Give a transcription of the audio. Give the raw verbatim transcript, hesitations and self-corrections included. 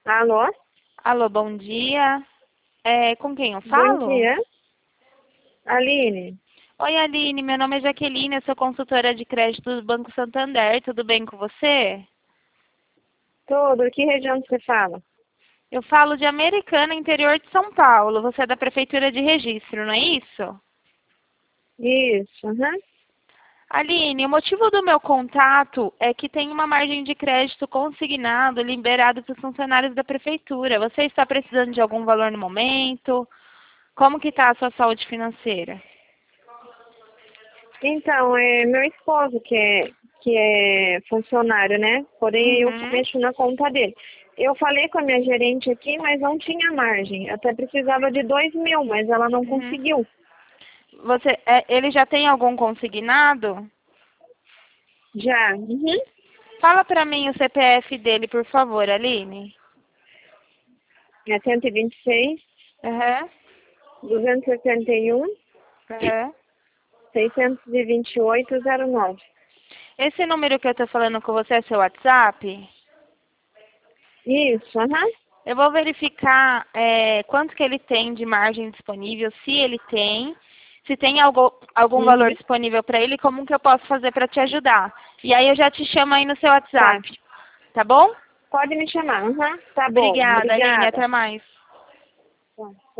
Alô? Alô, bom dia. É, com quem eu Bom falo? dia. Aline? Oi, Aline, meu nome é Jaqueline, eu sou consultora de crédito do Banco Santander, tudo bem com você? Tudo. Que região que você fala? Eu falo de Americana, interior de São Paulo. Você é da Prefeitura de Registro, não é isso? Isso, aham. Aline, o motivo do meu contato é que tem uma margem de crédito consignado, liberado para os funcionários da Prefeitura. Você está precisando de algum valor no momento? Como que está a sua saúde financeira? Então, é meu esposo que é, que é funcionário, né? Porém, eu que Uhum. mexo na conta dele. Eu falei com a minha gerente aqui, mas não tinha margem. Até precisava de dois mil, mas ela não Uhum. conseguiu. Você, é, ele já tem algum consignado? Já. Uhum. Fala para mim o C P F dele, por favor, Aline. É cento e vinte e seis, Aham, duzentos e setenta e um, aham. seiscentos e vinte e oito, zero nove. Esse número que eu tô falando com você é seu WhatsApp? Isso, aham. Eu vou verificar é, quanto que ele tem de margem disponível, se ele tem, se tem algo, algum valor Uhum. disponível para ele, como que eu posso fazer para te ajudar. E aí eu já te chamo aí no seu Tá. WhatsApp, tá bom? Pode me chamar. Uhum. Tá bom. Obrigada, Aline. Obrigada. Até mais. Tá.